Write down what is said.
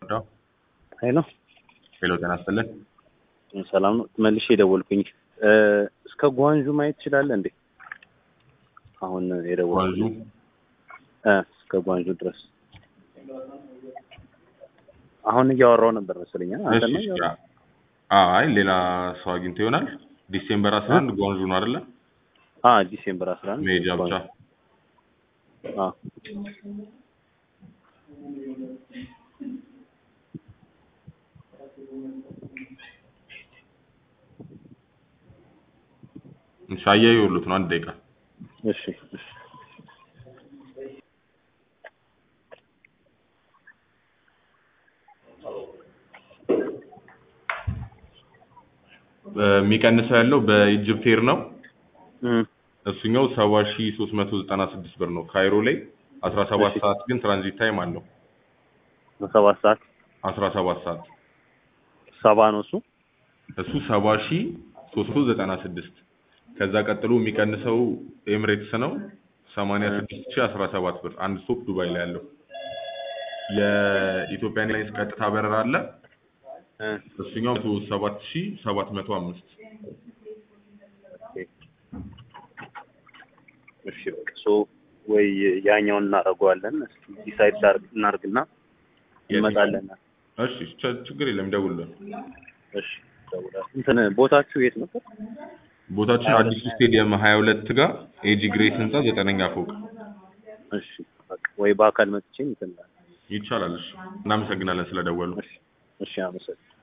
ሄሎ ሄሎ ጤና ይስጥልን። ሰላም ነው። መልሼ ደወልኩኝ። እስከ ጓንጁ ማየት ትችላለህ እንዴ? አሁን የደወልኩኝ ጓንጁ እስከ ጓንጁ ድረስ አሁን እያወራው ነበር መሰለኝ። አንተ ነው እያወራው? አይ ሌላ ሰው አግኝቶ ይሆናል። ዲሴምበር 11 ጓንጁ ነው አይደለ? ዲሴምበር 11 ሜጃ ብቻ። ሻያ ይወሉት ነው አንድ ደቂቃ። እሺ የሚቀንሰው ያለው በኢጅፕት ኤር ነው። እሱኛው 70396 ብር ነው። ካይሮ ላይ 17 ሰዓት ግን ትራንዚት ታይም አለው። 7 ሰዓት 17 ሰዓት 70 ነው እሱ 70396። ከዛ ቀጥሎ የሚቀንሰው ኤምሬትስ ነው 86017 ብር አንድ ስቶፕ ዱባይ ላይ ያለው። የኢትዮጵያ ኤርላይንስ ቀጥታ በረራ አለ። እሱኛው 7705። እሺ ወይ ያኛውን እናደርገዋለን። እስኪ ዲሳይድ እናርግና እንመጣለን። እሺ ችግር የለም ደውልልን። እሺ ደውላለሁ። እንትን ቦታችሁ የት ነበር? ቦታችን አዲሱ ስቴዲየም 22 ጋር ኤጂ ግሬስ ህንጻ 9ኛ ፎቅ። እሺ ወይ በአካል መጥቼ እንትን ይቻላል። እሺ እናመሰግናለን ስለደወሉ። እሺ አመሰግናለሁ።